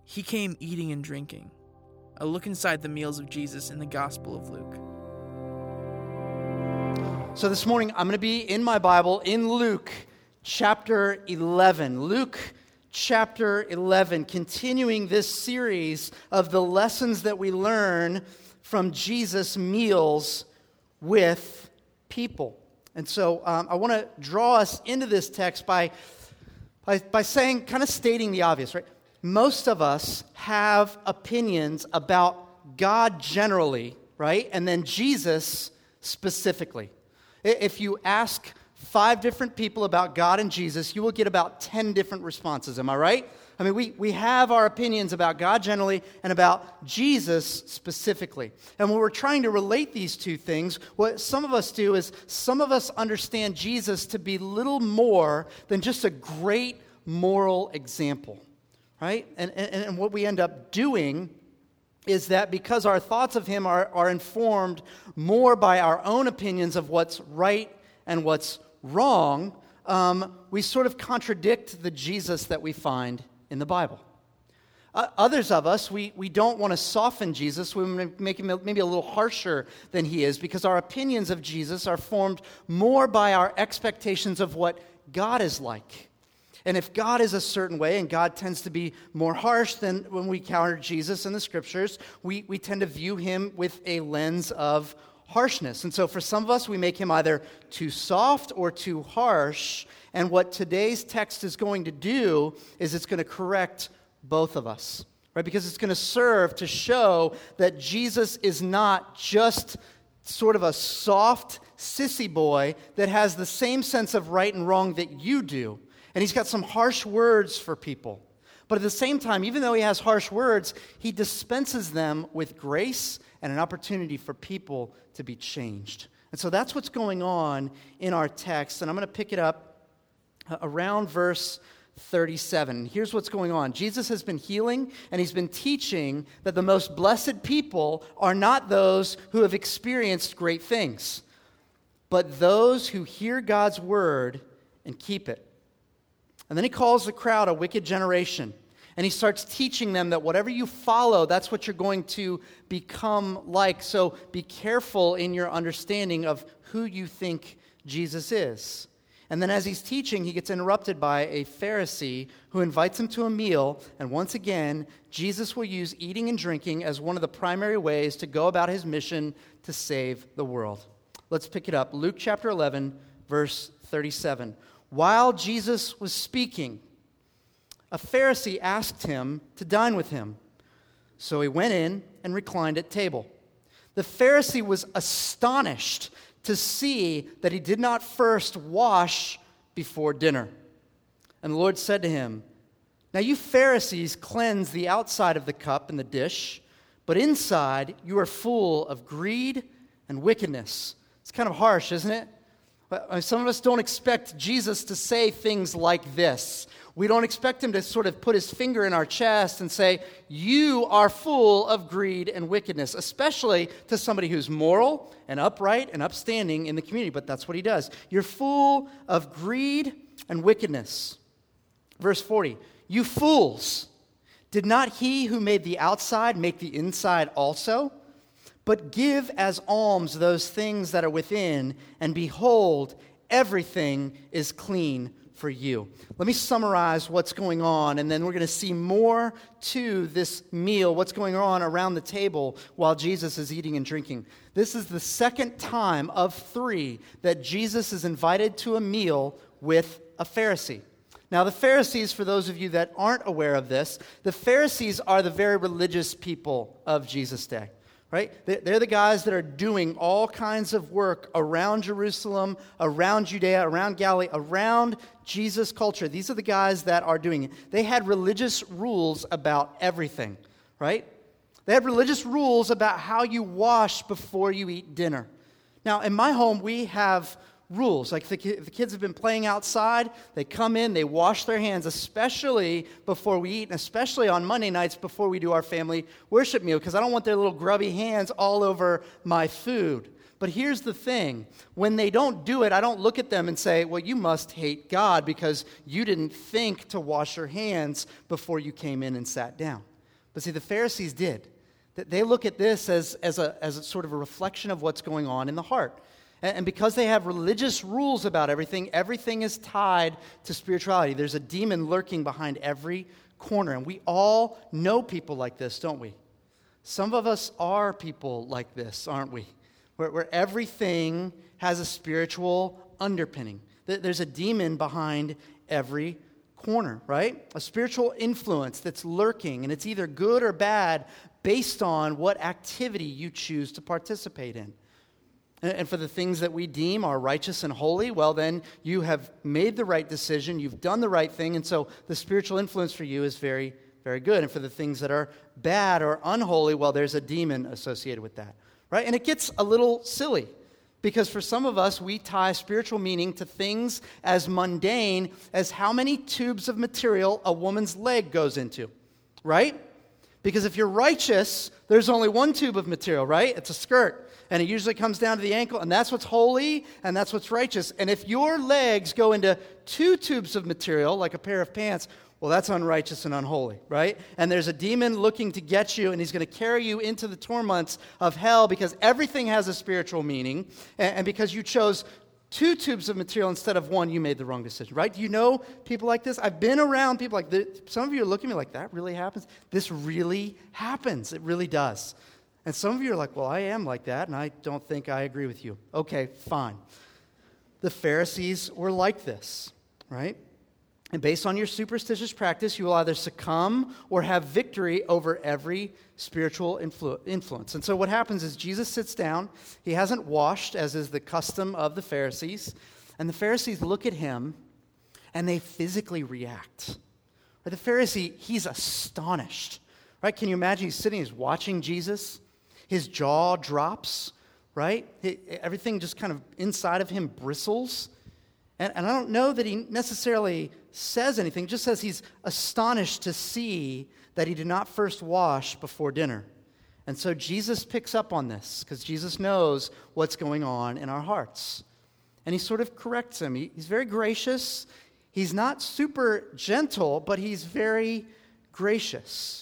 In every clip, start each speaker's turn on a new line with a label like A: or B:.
A: He came eating and drinking. A look inside the meals of Jesus in the Gospel of Luke.
B: So this morning, I'm going to be in my Bible in Luke chapter 11. Luke chapter 11, continuing this series of the lessons that we learn from Jesus' meals with people. And so I want to draw us into this text by saying, kind of stating the obvious, right? Most of us have opinions about God generally, right? And then Jesus specifically. If you ask 5 different people about God and Jesus, you will get about 10 different responses. Am I right? I mean, we have our opinions about God generally and about Jesus specifically. And when we're trying to relate these two things, what some of us do is some of us understand Jesus to be little more than just a great moral example. Right? And what we end up doing is that because our thoughts of him are informed more by our own opinions of what's right and what's wrong, we sort of contradict the Jesus that we find in the Bible. Others of us, we don't want to soften Jesus. We want to make him maybe a little harsher than he is because our opinions of Jesus are formed more by our expectations of what God is like. And if God is a certain way, and God tends to be more harsh than when we encounter Jesus in the Scriptures, we tend to view him with a lens of harshness. And so for some of us, we make him either too soft or too harsh. And what today's text is going to do is it's going to correct both of us, right? Because it's going to serve to show that Jesus is not just sort of a soft, sissy boy that has the same sense of right and wrong that you do. And he's got some harsh words for people. But at the same time, even though he has harsh words, he dispenses them with grace and an opportunity for people to be changed. And so that's what's going on in our text. And I'm going to pick it up around verse 37. Here's what's going on. Jesus has been healing, and he's been teaching that the most blessed people are not those who have experienced great things, but those who hear God's word and keep it. And then he calls the crowd a wicked generation. And he starts teaching them that whatever you follow, that's what you're going to become like. So be careful in your understanding of who you think Jesus is. And then as he's teaching, he gets interrupted by a Pharisee who invites him to a meal. And once again, Jesus will use eating and drinking as one of the primary ways to go about his mission to save the world. Let's pick it up. Luke chapter 11, verse 37. While Jesus was speaking, a Pharisee asked him to dine with him. So he went in and reclined at table. The Pharisee was astonished to see that he did not first wash before dinner. And the Lord said to him, "Now you Pharisees cleanse the outside of the cup and the dish, but inside you are full of greed and wickedness." It's kind of harsh, isn't it? Some of us don't expect Jesus to say things like this. We don't expect him to sort of put his finger in our chest and say, "You are full of greed and wickedness," especially to somebody who's moral and upright and upstanding in the community. But that's what he does. You're full of greed and wickedness. Verse 40, "You fools, did not he who made the outside make the inside also? But give as alms those things that are within, and behold, everything is clean for you." Let me summarize what's going on, and then we're going to see more to this meal, what's going on around the table while Jesus is eating and drinking. This is the second time of 3 that Jesus is invited to a meal with a Pharisee. Now, the Pharisees, for those of you that aren't aware of this, the Pharisees are the very religious people of Jesus' day. Right? They're the guys that are doing all kinds of work around Jerusalem, around Judea, around Galilee, around Jesus' culture. These are the guys that are doing it. They had religious rules about everything, right? They had religious rules about how you wash before you eat dinner. Now, in my home, we have rules. Like the kids have been playing outside, they come in, they wash their hands, especially before we eat, and especially on Monday nights before we do our family worship meal, because I don't want their little grubby hands all over my food. But here's the thing. When they don't do it, I don't look at them and say, "Well, you must hate God because you didn't think to wash your hands before you came in and sat down." But see, the Pharisees did. They look at this as a sort of a reflection of what's going on in the heart. And because they have religious rules about everything is tied to spirituality. There's a demon lurking behind every corner. And we all know people like this, don't we? Some of us are people like this, aren't we? Where everything has a spiritual underpinning. There's a demon behind every corner, right? A spiritual influence that's lurking, and it's either good or bad based on what activity you choose to participate in. And for the things that we deem are righteous and holy, well, then you have made the right decision, you've done the right thing, and so the spiritual influence for you is very, very good. And for the things that are bad or unholy, well, there's a demon associated with that, right? And it gets a little silly, because for some of us, we tie spiritual meaning to things as mundane as how many tubes of material a woman's leg goes into, right? Because if you're righteous, there's only one tube of material, right? It's a skirt. And it usually comes down to the ankle, and that's what's holy, and that's what's righteous. And if your legs go into 2 tubes of material, like a pair of pants, well, that's unrighteous and unholy, right? And there's a demon looking to get you, and he's going to carry you into the torments of hell because everything has a spiritual meaning, and because you chose 2 tubes of material instead of 1, you made the wrong decision, right? Do you know people like this? I've been around people like this. Some of you are looking at me like, that really happens? This really happens. It really does. And some of you are like, well, I am like that, and I don't think I agree with you. Okay, fine. The Pharisees were like this, right? And based on your superstitious practice, you will either succumb or have victory over every spiritual influence. And so what happens is Jesus sits down. He hasn't washed, as is the custom of the Pharisees. And the Pharisees look at him, and they physically react. The Pharisee, he's astonished. Right? Can you imagine he's sitting, he's watching Jesus? His jaw drops, right? Everything just kind of inside of him bristles. And I don't know that he necessarily says anything, just says he's astonished to see that he did not first wash before dinner. And so Jesus picks up on this because Jesus knows what's going on in our hearts. And he sort of corrects him. He's very gracious. He's not super gentle, but he's very gracious.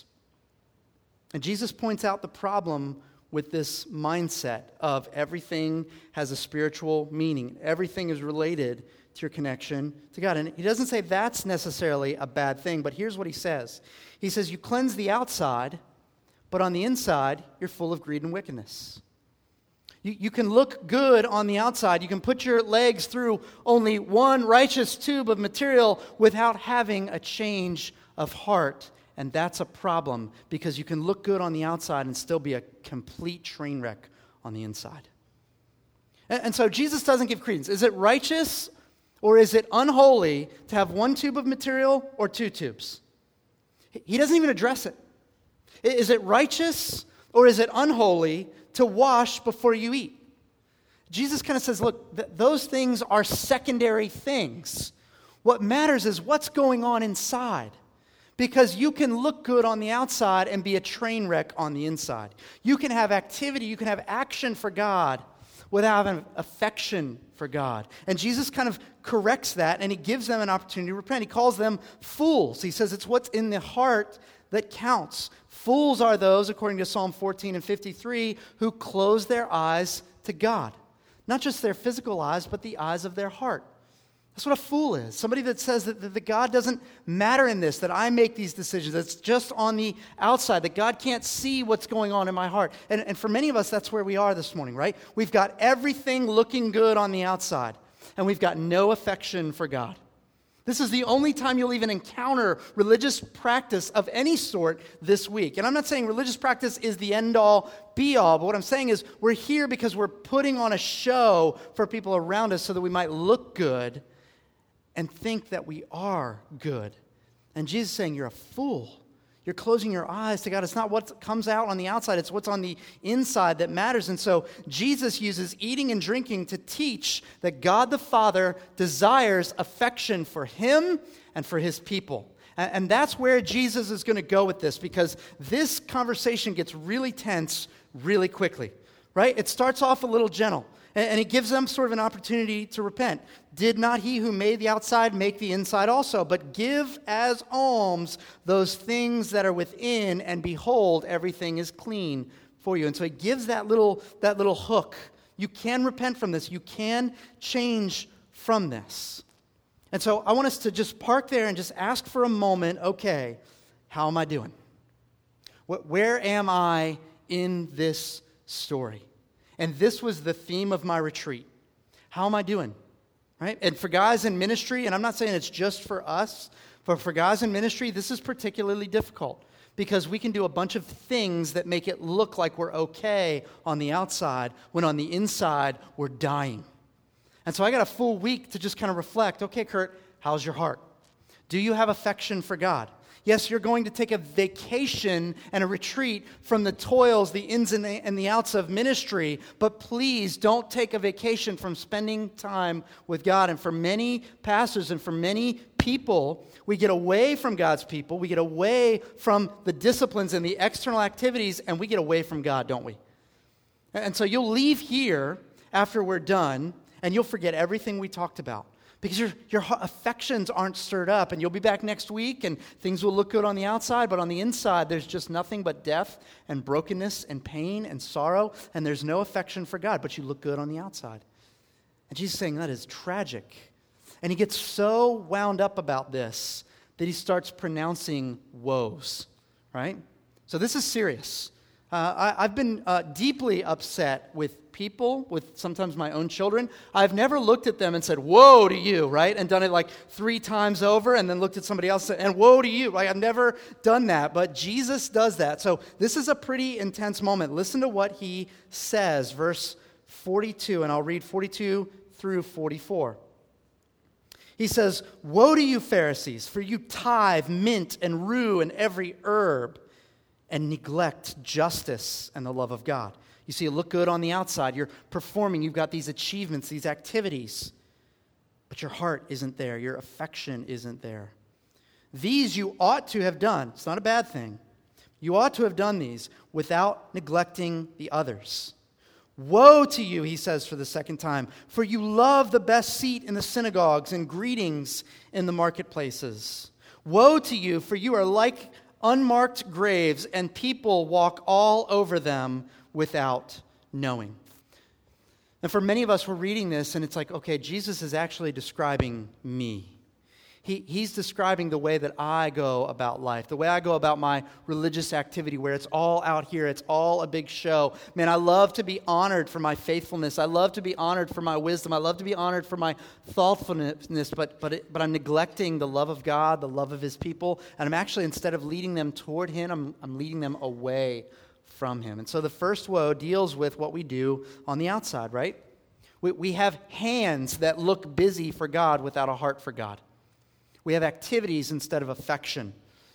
B: And Jesus points out the problem with this mindset of everything has a spiritual meaning. Everything is related to your connection to God. And he doesn't say that's necessarily a bad thing, but here's what he says. He says, you cleanse the outside, but on the inside, you're full of greed and wickedness. You can look good on the outside. You can put your legs through only one righteous tube of material without having a change of heart. And that's a problem because you can look good on the outside and still be a complete train wreck on the inside. And so Jesus doesn't give credence. Is it righteous or is it unholy to have 1 tube of material or 2 tubes? He doesn't even address it. Is it righteous or is it unholy to wash before you eat? Jesus kind of says, look, those things are secondary things. What matters is what's going on inside. Because you can look good on the outside and be a train wreck on the inside. You can have activity, you can have action for God without having affection for God. And Jesus kind of corrects that, and he gives them an opportunity to repent. He calls them fools. He says it's what's in the heart that counts. Fools are those, according to Psalm 14 and 53, who close their eyes to God. Not just their physical eyes, but the eyes of their heart. That's what a fool is. Somebody that says that God doesn't matter in this, that I make these decisions. It's just on the outside, that God can't see what's going on in my heart. And for many of us, that's where we are this morning, right? We've got everything looking good on the outside, and we've got no affection for God. This is the only time you'll even encounter religious practice of any sort this week. And I'm not saying religious practice is the end-all, be-all, but what I'm saying is we're here because we're putting on a show for people around us so that we might look good and think that we are good. And Jesus is saying, you're a fool. You're closing your eyes to God. It's not what comes out on the outside, it's what's on the inside that matters. And so Jesus uses eating and drinking to teach that God the Father desires affection for him and for his people. And that's where Jesus is going to go with this, because this conversation gets really tense really quickly, right? It starts off a little gentle. And he gives them sort of an opportunity to repent. Did not he who made the outside make the inside also? But give as alms those things that are within, and behold, everything is clean for you. And so he gives that little hook. You can repent from this. You can change from this. And so I want us to just park there and just ask for a moment, okay, how am I doing? Where am I in this story? And this was the theme of my retreat. How am I doing? Right? And for guys in ministry, and I'm not saying it's just for us, but for guys in ministry, this is particularly difficult because we can do a bunch of things that make it look like we're okay on the outside when on the inside we're dying. And so I got a full week to just kind of reflect, okay, Kurt, how's your heart? Do you have affection for God? Yes, you're going to take a vacation and a retreat from the toils, the ins and the outs of ministry, but please don't take a vacation from spending time with God. And for many pastors and for many people, we get away from God's people, we get away from the disciplines and the external activities, and we get away from God, don't we? And so you'll leave here after we're done, and you'll forget everything we talked about. Because your affections aren't stirred up, and you'll be back next week, and things will look good on the outside, but on the inside, there's just nothing but death and brokenness and pain and sorrow, and there's no affection for God, but you look good on the outside. And Jesus is saying that is tragic. And he gets so wound up about this that he starts pronouncing woes, right? So this is serious. I've been deeply upset with people, with sometimes my own children. I've never looked at them and said, woe to you, right? And done it like 3 times over and then looked at somebody else and woe to you. Right? I've never done that, but Jesus does that. So this is a pretty intense moment. Listen to what he says, verse 42, and I'll read 42 through 44. He says, woe to you, Pharisees, for you tithe mint and rue and every herb, and neglect justice and the love of God. You see, you look good on the outside. You're performing. You've got these achievements, these activities. But your heart isn't there. Your affection isn't there. These you ought to have done. It's not a bad thing. You ought to have done these without neglecting the others. Woe to you, he says for the second time, for you love the best seat in the synagogues and greetings in the marketplaces. Woe to you, for you are like unmarked graves, and people walk all over them without knowing. And for many of us, we're reading this, and it's like, okay, Jesus is actually describing me. He's describing the way that I go about life, the way I go about my religious activity, where it's all out here, it's all a big show. Man, I love to be honored for my faithfulness. I love to be honored for my wisdom. I love to be honored for my thoughtfulness, but I'm neglecting the love of God, the love of his people, and I'm actually, instead of leading them toward him, I'm leading them away from him. And so the first woe deals with what we do on the outside, right? We have hands that look busy for God without a heart for God. We have activities instead of affection.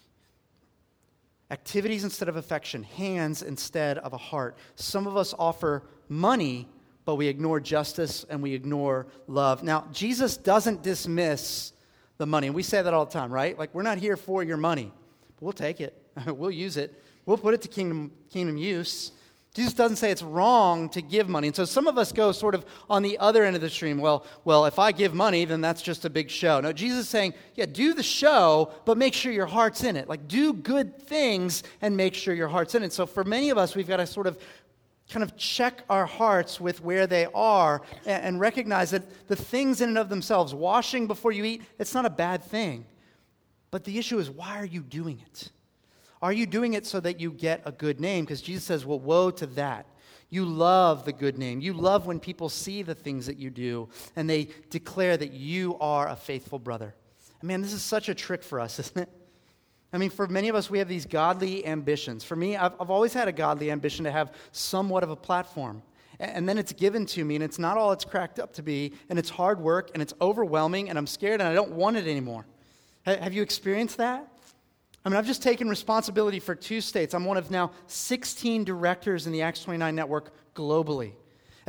B: Activities instead of affection. Hands instead of a heart. Some of us offer money, but we ignore justice and we ignore love. Now, Jesus doesn't dismiss the money. And we say that all the time, right? Like, we're not here for your money. But we'll take it. We'll use it. We'll put it to kingdom use. Jesus doesn't say it's wrong to give money. And so some of us go sort of on the other end of the stream. Well, if I give money, then that's just a big show. No, Jesus is saying, yeah, do the show, but make sure your heart's in it. Like, do good things and make sure your heart's in it. So for many of us, we've got to sort of kind of check our hearts with where they are and recognize that the things in and of themselves, washing before you eat, it's not a bad thing. But the issue is, why are you doing it? Are you doing it so that you get a good name? Because Jesus says, well, woe to that. You love the good name. You love when people see the things that you do and they declare that you are a faithful brother. And man, this is such a trick for us, isn't it? I mean, for many of us, we have these godly ambitions. For me, I've always had a godly ambition to have somewhat of a platform. And then it's given to me, and it's not all it's cracked up to be, and it's hard work, and it's overwhelming, and I'm scared, and I don't want it anymore. Have you experienced that? I mean, I've just taken responsibility for 2 states. I'm one of now 16 directors in the Acts 29 network globally.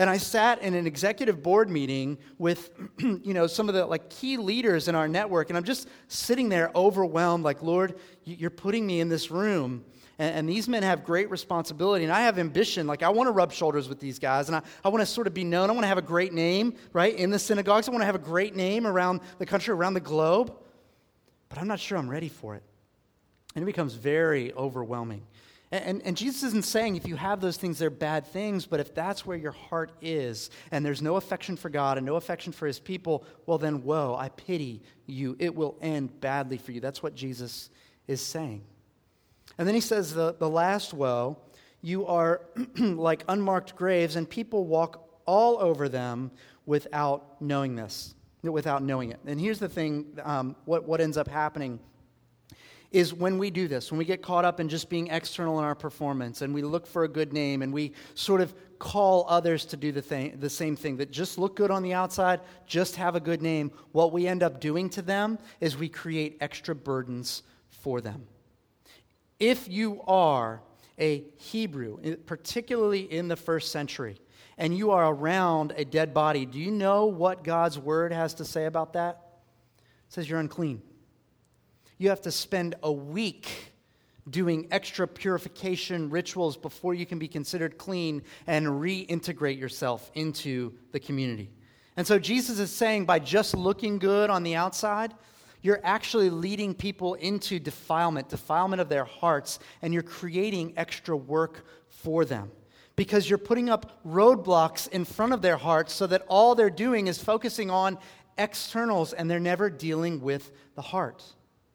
B: And I sat in an executive board meeting with, some of the key leaders in our network, and I'm just sitting there overwhelmed, like, Lord, you're putting me in this room. And these men have great responsibility, and I have ambition. I want to rub shoulders with these guys, and I want to sort of be known. I want to have a great name, right, in the synagogues. I want to have a great name around the country, around the globe. But I'm not sure I'm ready for it. And it becomes very overwhelming. And Jesus isn't saying if you have those things, they're bad things, but if that's where your heart is, and there's no affection for God and no affection for his people, well then, woe, I pity you. It will end badly for you. That's what Jesus is saying. And then he says the last woe, you are like unmarked graves, and people walk all over them without knowing it. And here's the thing, what ends up happening is when we do this, when we get caught up in just being external in our performance, and we look for a good name, and we sort of call others to do the same thing, that just look good on the outside, just have a good name, what we end up doing to them is we create extra burdens for them. If you are a Hebrew, particularly in the first century, and you are around a dead body, do you know what God's word has to say about that? It says you're unclean. You have to spend a week doing extra purification rituals before you can be considered clean and reintegrate yourself into the community. And so Jesus is saying by just looking good on the outside, you're actually leading people into defilement of their hearts, and you're creating extra work for them because you're putting up roadblocks in front of their hearts so that all they're doing is focusing on externals and they're never dealing with the heart.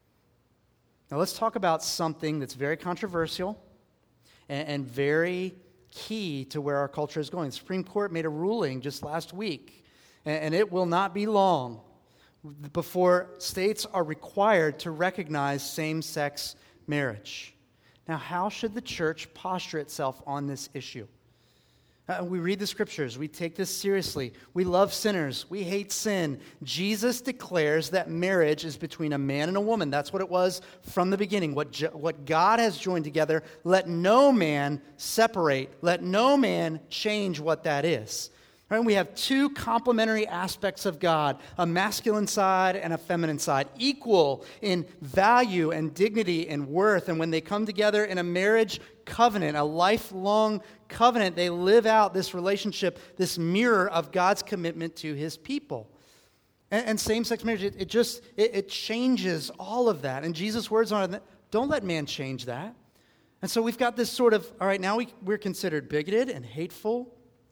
B: Now let's talk about something that's very controversial and very key to where our culture is going. The Supreme Court made a ruling just last week, and it will not be long before states are required to recognize same-sex marriage. Now, how should the church posture itself on this issue? We read the scriptures. We take this seriously. We love sinners. We hate sin. Jesus declares that marriage is between a man and a woman. That's what it was from the beginning. What God has joined together, let no man separate. Let no man change what that is. Right? We have two complementary aspects of God, a masculine side and a feminine side, equal in value and dignity and worth. And when they come together in a marriage covenant, a lifelong covenant, they live out this relationship, this mirror of God's commitment to his people. And same-sex marriage, it changes all of that. And Jesus' words on it, don't let man change that. And so we've got this sort of, all right, now we're considered bigoted and hateful.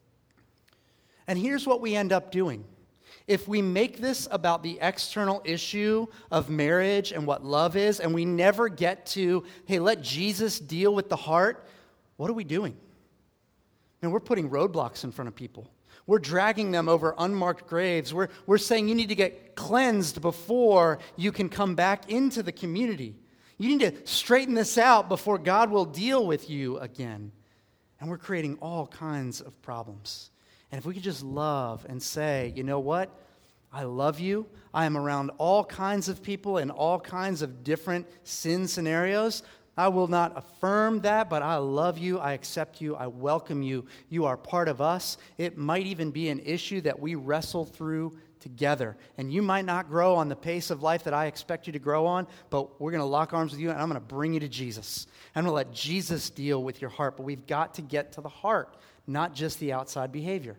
B: And here's what we end up doing. If we make this about the external issue of marriage and what love is, and we never get to, hey, let Jesus deal with the heart, what are we doing? And we're putting roadblocks in front of people. We're dragging them over unmarked graves. We're saying you need to get cleansed before you can come back into the community. You need to straighten this out before God will deal with you again. And we're creating all kinds of problems. And if we could just love and say, you know what? I love you. I am around all kinds of people in all kinds of different sin scenarios. I will not affirm that, but I love you. I accept you. I welcome you. You are part of us. It might even be an issue that we wrestle through together. And you might not grow on the pace of life that I expect you to grow on, but we're going to lock arms with you, and I'm going to bring you to Jesus. I'm going to let Jesus deal with your heart. But we've got to get to the heart, not just the outside behavior.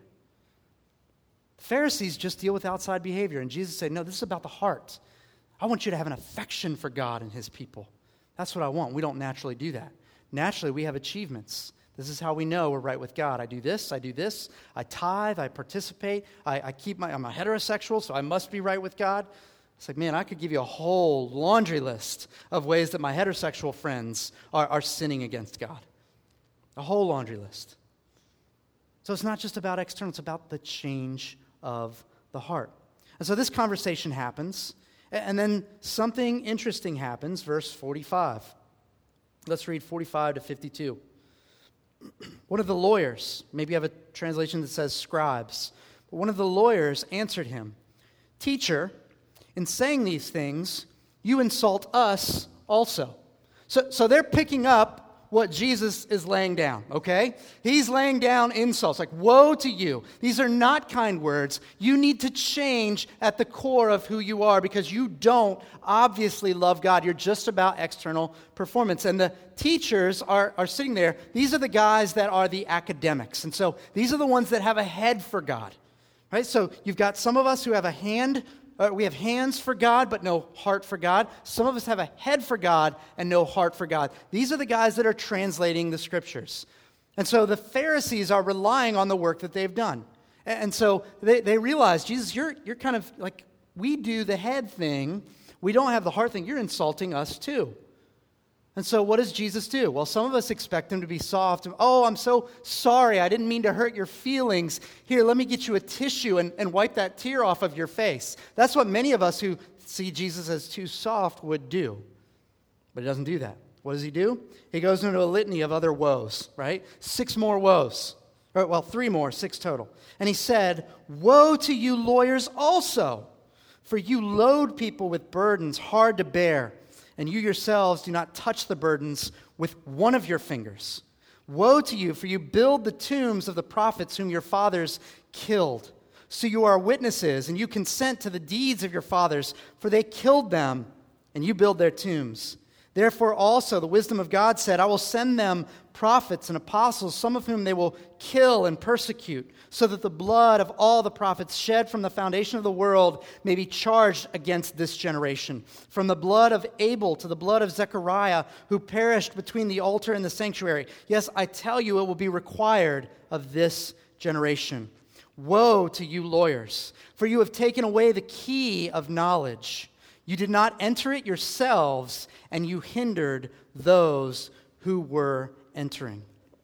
B: The Pharisees just deal with outside behavior, and Jesus said, no, this is about the heart. I want you to have an affection for God and his people. That's what I want. We don't naturally do that. Naturally, we have achievements. This is how we know we're right with God. I do this, I tithe, I participate, I'm a heterosexual, so I must be right with God. It's like, man, I could give you a whole laundry list of ways that my heterosexual friends are sinning against God. A whole laundry list. So it's not just about external, it's about the change of the heart. And so this conversation happens, and then something interesting happens, verse 45. Let's read 45 to 52. One of the lawyers, maybe you have a translation that says scribes, but one of the lawyers answered him, "Teacher, in saying these things, you insult us also." So they're picking up what Jesus is laying down, okay? He's laying down insults, like, woe to you. These are not kind words. You need to change at the core of who you are because you don't obviously love God. You're just about external performance. And the teachers are sitting there. These are the guys that are the academics. And so these are the ones that have a head for God, right? So you've got some of us who have we have hands for God, but no heart for God. Some of us have a head for God and no heart for God. These are the guys that are translating the Scriptures. And so the Pharisees are relying on the work that they've done. And so they realize, Jesus, you're kind of like, we do the head thing. We don't have the heart thing. You're insulting us too. And so what does Jesus do? Well, some of us expect him to be soft. Oh, I'm so sorry. I didn't mean to hurt your feelings. Here, let me get you a tissue and wipe that tear off of your face. That's what many of us who see Jesus as too soft would do. But he doesn't do that. What does he do? He goes into a litany of other woes, right? 6 more woes. Well, 3 more, 6 total. And he said, woe to you lawyers also, for you load people with burdens hard to bear, and you yourselves do not touch the burdens with one of your fingers. Woe to you, for you build the tombs of the prophets whom your fathers killed. So you are witnesses, and you consent to the deeds of your fathers, for they killed them, and you build their tombs. Therefore also the wisdom of God said, I will send them prophets and apostles, some of whom they will kill and persecute, so that the blood of all the prophets shed from the foundation of the world may be charged against this generation. From the blood of Abel to the blood of Zechariah, who perished between the altar and the sanctuary. Yes, I tell you, it will be required of this generation. Woe to you lawyers, for you have taken away the key of knowledge. You did not enter it yourselves, and you hindered those who were entering.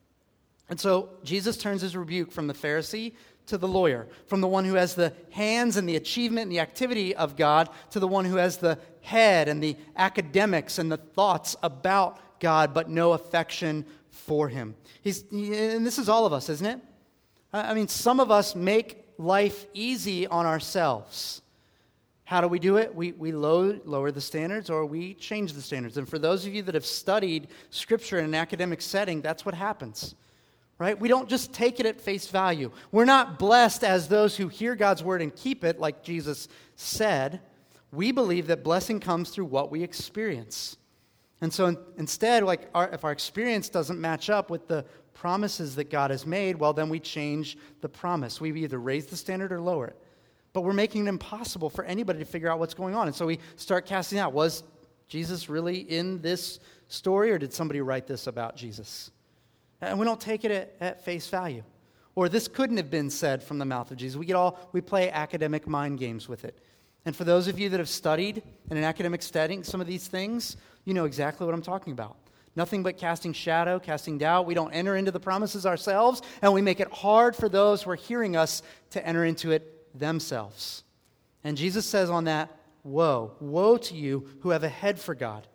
B: And so Jesus turns his rebuke from the Pharisee to the lawyer, from the one who has the hands and the achievement and the activity of God to the one who has the head and the academics and the thoughts about God, but no affection for him. And this is all of us, isn't it? I mean, some of us make life easy on ourselves. How do we do it? We lower the standards or we change the standards. And for those of you that have studied Scripture in an academic setting, that's what happens, right? We don't just take it at face value. We're not blessed as those who hear God's word and keep it, like Jesus said. We believe that blessing comes through what we experience. And so instead, if our experience doesn't match up with the promises that God has made, well, then we change the promise. We either raise the standard or lower it. But we're making it impossible for anybody to figure out what's going on. And so we start casting out, was Jesus really in this story, or did somebody write this about Jesus? And we don't take it at face value. Or this couldn't have been said from the mouth of Jesus. We play academic mind games with it. And for those of you that have studied in an academic setting some of these things, you know exactly what I'm talking about. Nothing but casting shadow, casting doubt. We don't enter into the promises ourselves, and we make it hard for those who are hearing us to enter into it themselves. And Jesus says on that, woe to you who have a head for God.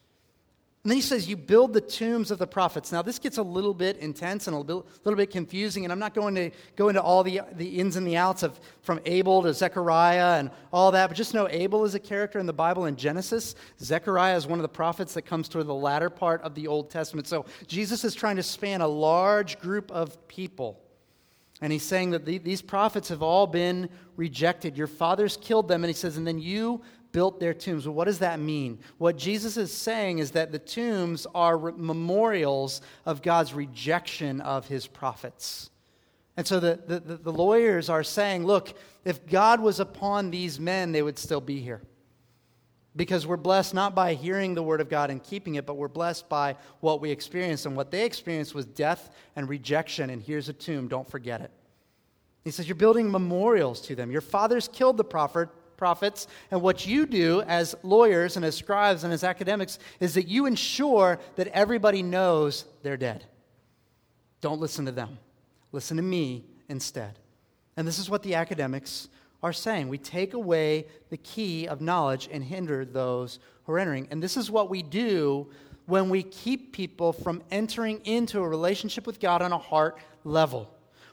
B: And then he says, you build the tombs of the prophets. Now this gets a little bit intense and a little bit confusing, and I'm not going to go into all the ins and the outs of from Abel to Zechariah and all that, but just know Abel is a character in the Bible in Genesis. Zechariah is one of the prophets that comes toward the latter part of the Old Testament. So Jesus is trying to span a large group of people. And he's saying that these prophets have all been rejected. Your fathers killed them. And he says, and then you built their tombs. Well, what does that mean? What Jesus is saying is that the tombs are memorials of God's rejection of his prophets. And so the lawyers are saying, look, if God was upon these men, they would still be here. Because we're blessed not by hearing the word of God and keeping it, but we're blessed by what we experienced. And what they experienced was death and rejection. And here's a tomb. Don't forget it. He says, you're building memorials to them. Your fathers killed the prophets. And what you do as lawyers and as scribes and as academics is that you ensure that everybody knows they're dead. Don't listen to them. Listen to me instead. And this is what the academics are saying. We take away the key of knowledge and hinder those who are entering. And this is what we do when we keep people from entering into a relationship with God on a heart level.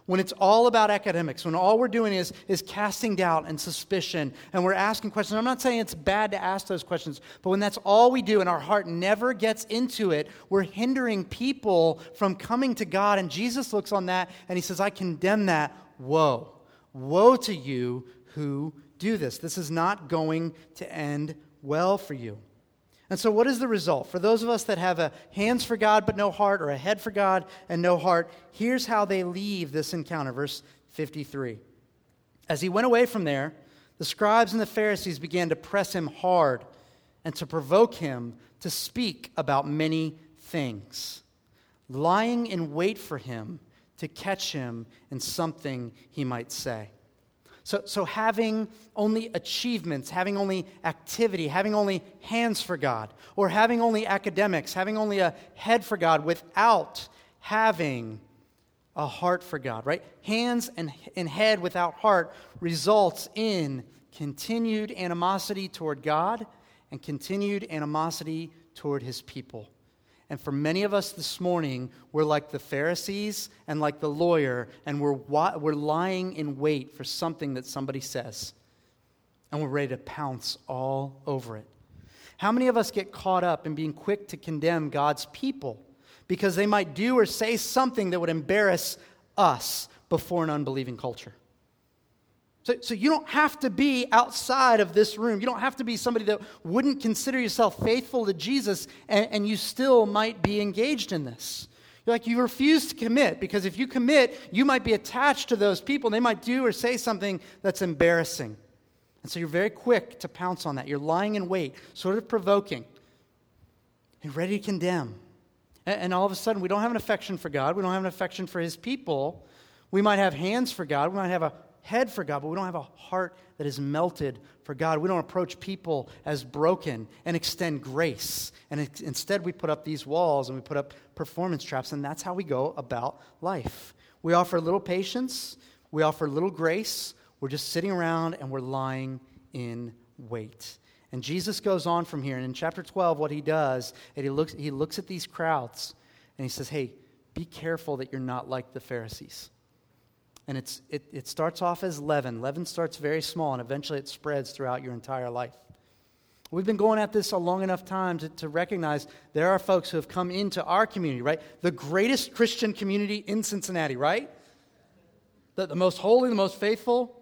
B: when it's all about academics, when all we're doing is casting doubt and suspicion, and we're asking questions. I'm not saying it's bad to ask those questions, but when that's all we do and our heart never gets into it, we're hindering people from coming to God. And Jesus looks on that and he says, I condemn that. Woe. Woe to you who do this. This is not going to end well for you. And so what is the result? For those of us that have a hands for God but no heart, or a head for God and no heart, here's how they leave this encounter. Verse 53. As he went away from there, the scribes and the Pharisees began to press him hard and to provoke him to speak about many things, lying in wait for him to catch him in something he might say. So having only achievements, having only activity, having only hands for God, or having only academics, having only a head for God without having a heart for God, right? Hands and head without heart results in continued animosity toward God and continued animosity toward his people. And for many of us this morning, we're like the Pharisees and like the lawyer, and we're lying in wait for something that somebody says. And we're ready to pounce all over it. How many of us get caught up in being quick to condemn God's people because they might do or say something that would embarrass us before an unbelieving culture? So you don't have to be outside of this room. You don't have to be somebody that wouldn't consider yourself faithful to Jesus, and you still might be engaged in this. You're like, you refuse to commit, because if you commit, you might be attached to those people, and they might do or say something that's embarrassing. And so you're very quick to pounce on that. You're lying in wait, sort of provoking, and ready to condemn. And all of a sudden, we don't have an affection for God. We don't have an affection for his people. We might have hands for God. We might have a head for God, but we don't have a heart that is melted for God. We don't approach people as broken and extend grace. And instead, we put up these walls and we put up performance traps, and that's how we go about life. We offer a little patience. We offer a little grace. We're just sitting around and we're lying in wait. And Jesus goes on from here, and in chapter 12, what he does, and he looks at these crowds, and he says, hey, be careful that you're not like the Pharisees. And it starts off as leaven. Leaven starts very small, and eventually it spreads throughout your entire life. We've been going at this a long enough time to recognize there are folks who have come into our community, right? The greatest Christian community in Cincinnati, right? The most holy, the most faithful.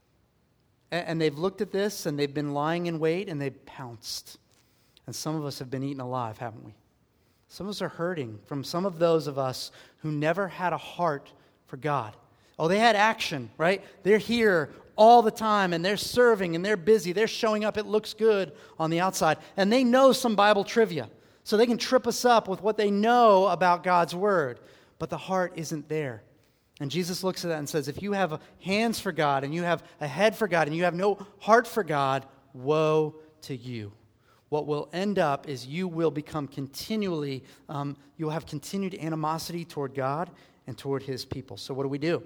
B: And they've looked at this, and they've been lying in wait, and they've pounced. And some of us have been eaten alive, haven't we? Some of us are hurting from some of those of us who never had a heart for God. Oh, they had action, right? They're here all the time, and they're serving, and they're busy. They're showing up. It looks good on the outside. And they know some Bible trivia, so they can trip us up with what they know about God's Word. But the heart isn't there. And Jesus looks at that and says, if you have hands for God, and you have a head for God, and you have no heart for God, woe to you. What will end up is you will become continually, you'll have continued animosity toward God and toward his people. So what do?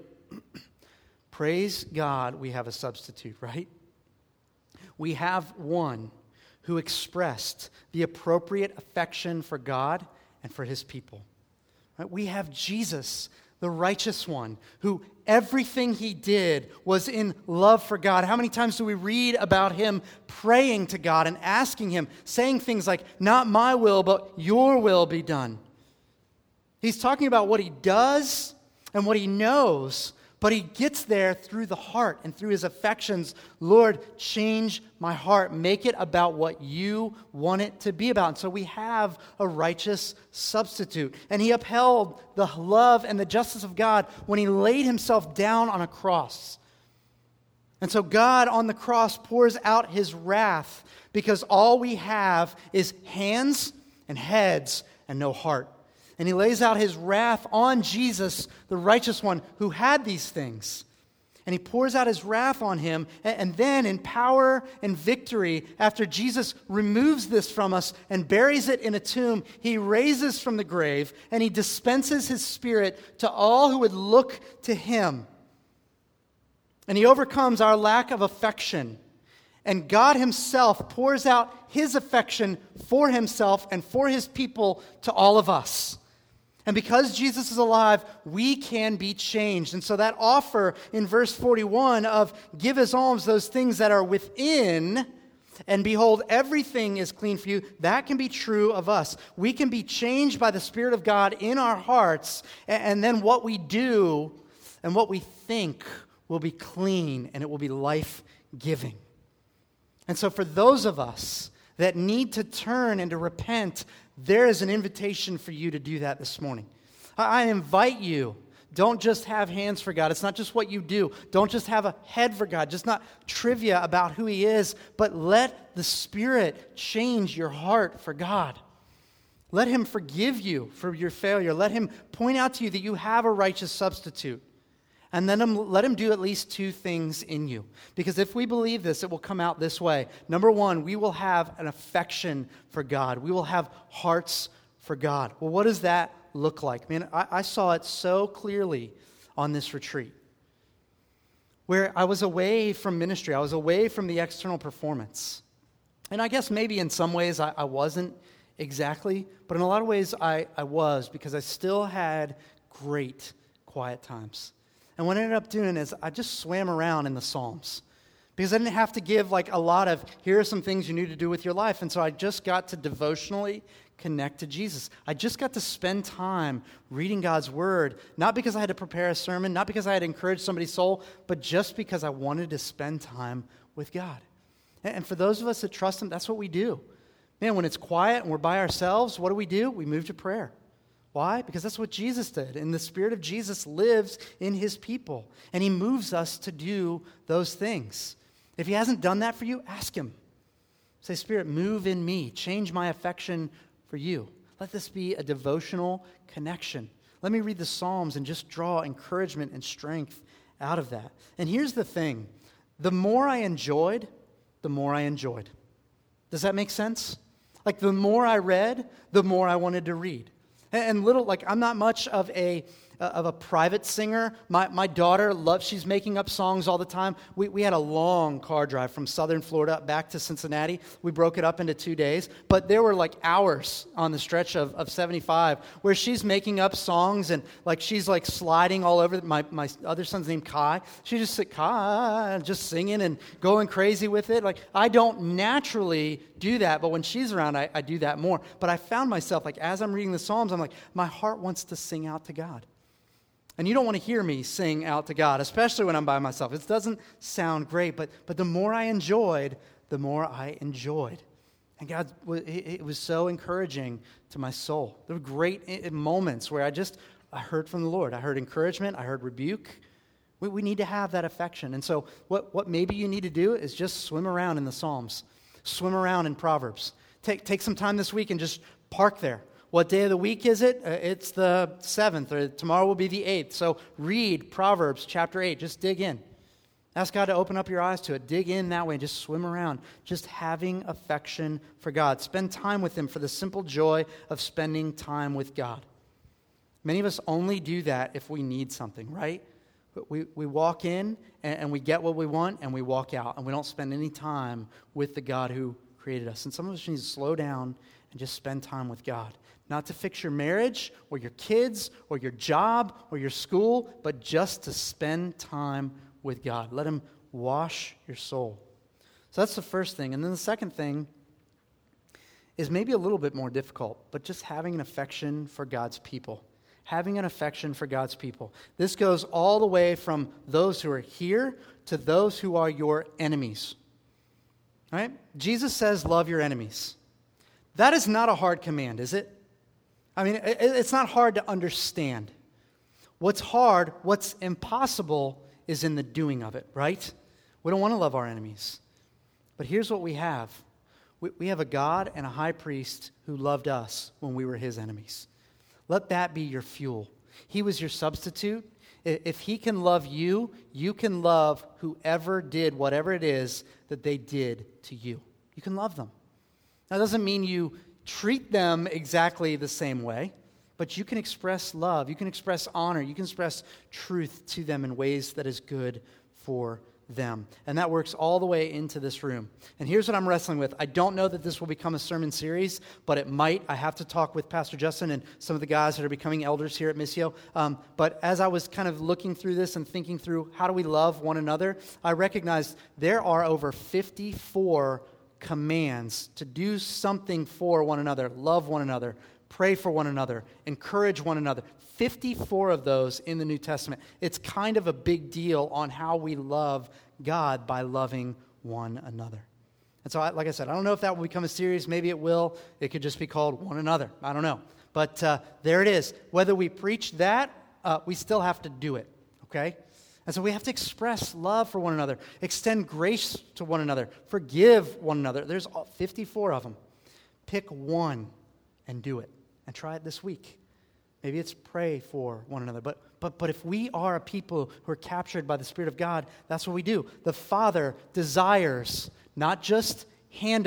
B: Praise God, we have a substitute, right? We have one who expressed the appropriate affection for God and for his people. Right? We have Jesus, the righteous one, who everything he did was in love for God. How many times do we read about him praying to God and asking him, saying things like, not my will, but your will be done? He's talking about what he does and what he knows, but he gets there through the heart and through his affections. Lord, change my heart. Make it about what you want it to be about. And so we have a righteous substitute. And he upheld the love and the justice of God when he laid himself down on a cross. And so God on the cross pours out his wrath because all we have is hands and heads and no heart. And he lays out his wrath on Jesus, the righteous one, who had these things. And he pours out his wrath on him. And then in power and victory, after Jesus removes this from us and buries it in a tomb, he raises from the grave and he dispenses his Spirit to all who would look to him. And he overcomes our lack of affection. And God himself pours out his affection for himself and for his people to all of us. And because Jesus is alive, we can be changed. And so that offer in verse 41 of give as alms those things that are within, and behold, everything is clean for you, that can be true of us. We can be changed by the Spirit of God in our hearts, and then what we do and what we think will be clean, and it will be life-giving. And so for those of us that need to turn and to repent, there is an invitation for you to do that this morning. I invite you, don't just have hands for God. It's not just what you do. Don't just have a head for God. Just not trivia about who He is, but let the Spirit change your heart for God. Let Him forgive you for your failure. Let Him point out to you that you have a righteous substitute. And then let Him do at least two things in you. Because if we believe this, it will come out this way. Number one, we will have an affection for God. We will have hearts for God. Well, what does that look like? Man, I saw it so clearly on this retreat, where I was away from ministry. I was away from the external performance. And I guess maybe in some ways I wasn't exactly, but in a lot of ways I was, because I still had great quiet times. And what I ended up doing is I just swam around in the Psalms, because I didn't have to give like a lot of, here are some things you need to do with your life. And so I just got to devotionally connect to Jesus. I just got to spend time reading God's Word, not because I had to prepare a sermon, not because I had to encourage somebody's soul, but just because I wanted to spend time with God. And for those of us that trust Him, that's what we do. Man, when it's quiet and we're by ourselves, what do? We move to prayer. Why? Because that's what Jesus did. And the Spirit of Jesus lives in His people. And He moves us to do those things. If He hasn't done that for you, ask Him. Say, Spirit, move in me. Change my affection for you. Let this be a devotional connection. Let me read the Psalms and just draw encouragement and strength out of that. And here's the thing. The more I enjoyed, the more I enjoyed. Does that make sense? Like the more I read, the more I wanted to read. And I'm not much of a private singer. My daughter she's making up songs all the time. We had a long car drive from southern Florida back to Cincinnati. We broke it up into 2 days. But there were like hours on the stretch of 75 where she's making up songs and like she's like sliding all over. My other son's named Kai. She just said, Kai, just singing and going crazy with it. Like I don't naturally do that, but when she's around, I do that more. But I found myself, like as I'm reading the Psalms, I'm like, my heart wants to sing out to God. And you don't want to hear me sing out to God, especially when I'm by myself. It doesn't sound great, but the more I enjoyed, the more I enjoyed. And God, it was so encouraging to my soul. There were great moments where I heard from the Lord. I heard encouragement. I heard rebuke. We need to have that affection. And so what maybe you need to do is just swim around in the Psalms. Swim around in Proverbs. Take some time this week and just park there. What day of the week is it? It's the 7th, or tomorrow will be the 8th. So read Proverbs chapter 8. Just dig in. Ask God to open up your eyes to it. Dig in that way and just swim around. Just having affection for God. Spend time with Him for the simple joy of spending time with God. Many of us only do that if we need something, right? We walk in and we get what we want and we walk out. And we don't spend any time with the God who created us. And some of us need to slow down and just spend time with God. Not to fix your marriage or your kids or your job or your school, but just to spend time with God. Let Him wash your soul. So that's the first thing. And then the second thing is maybe a little bit more difficult, but just having an affection for God's people. Having an affection for God's people. This goes all the way from those who are here to those who are your enemies. All right? Jesus says, love your enemies. That is not a hard command, is it? I mean, it's not hard to understand. What's hard, what's impossible, is in the doing of it, right? We don't want to love our enemies. But here's what we have. We have a God and a high priest who loved us when we were His enemies. Let that be your fuel. He was your substitute. If He can love you, you can love whoever did whatever it is that they did to you. You can love them. That doesn't mean you treat them exactly the same way, but you can express love, you can express honor, you can express truth to them in ways that is good for them. And that works all the way into this room. And here's what I'm wrestling with. I don't know that this will become a sermon series, but it might. I have to talk with Pastor Justin and some of the guys that are becoming elders here at Missio. But as I was kind of looking through this and thinking through how do we love one another, I recognized there are over 54 commands to do something for one another, love one another, pray for one another, encourage one another. 54 of those in the New Testament. It's kind of a big deal on how we love God by loving one another. And so, like I said, I don't know if that will become a series. Maybe it will. It could just be called One Another. I don't know. But there it is. Whether we preach that, we still have to do it, okay? And so we have to express love for one another, extend grace to one another, forgive one another. There's 54 of them. Pick one and do it. And try it this week. Maybe it's pray for one another. But if we are a people who are captured by the Spirit of God, that's what we do. The Father desires not just hand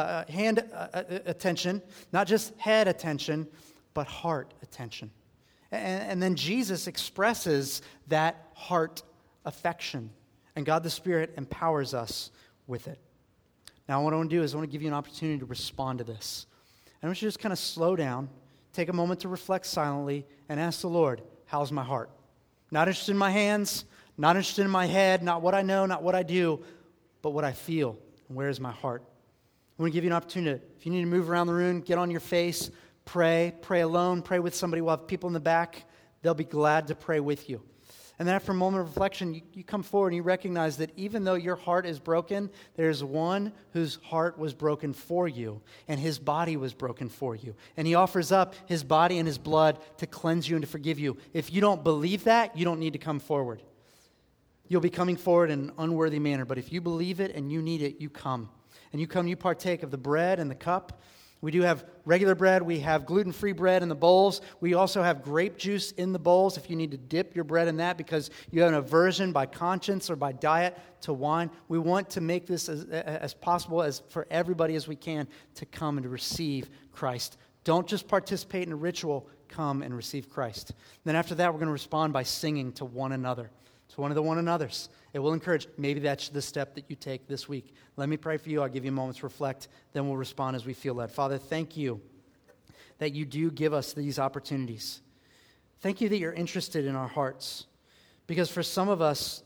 B: attention, not just head attention, but heart attention. And then Jesus expresses that heart affection. And God the Spirit empowers us with it. Now what I want to do is I want to give you an opportunity to respond to this. And I want you to just kind of slow down. Take a moment to reflect silently and ask the Lord, how's my heart? Not interested in my hands, not interested in my head, not what I know, not what I do, but what I feel. And where is my heart? I want to give you an opportunity. If you need to move around the room, get on your face, pray alone, pray with somebody. We'll have people in the back. They'll be glad to pray with you. And then after a moment of reflection, you come forward and you recognize that even though your heart is broken, there's one whose heart was broken for you, and his body was broken for you. And he offers up his body and his blood to cleanse you and to forgive you. If you don't believe that, you don't need to come forward. You'll be coming forward in an unworthy manner. But if you believe it and you need it, you come. And you come, you partake of the bread and the cup. We do have regular bread. We have gluten-free bread in the bowls. We also have grape juice in the bowls if you need to dip your bread in that because you have an aversion by conscience or by diet to wine. We want to make this as possible as for everybody as we can to come and to receive Christ. Don't just participate in a ritual. Come and receive Christ. Then after that, we're going to respond by singing to one another. To one of the one another's. It will encourage. Maybe that's the step that you take this week. Let me pray for you. I'll give you a moment to reflect. Then we'll respond as we feel led. Father, thank you that you do give us these opportunities. Thank you that you're interested in our hearts. Because for some of us,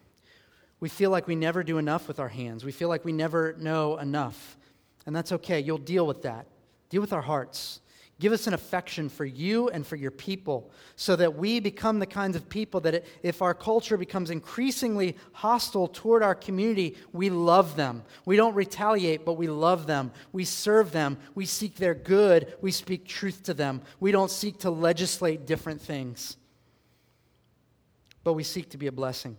B: we feel like we never do enough with our hands. We feel like we never know enough. And that's okay. You'll deal with that. Deal with our hearts. Give us an affection for you and for your people so that we become the kinds of people that if our culture becomes increasingly hostile toward our community, we love them. We don't retaliate, but we love them. We serve them. We seek their good. We speak truth to them. We don't seek to legislate different things, but we seek to be a blessing.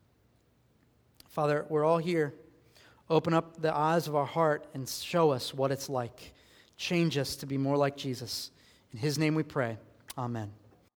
B: Father, we're all here. Open up the eyes of our heart and show us what it's like. Change us to be more like Jesus. In his name we pray. Amen.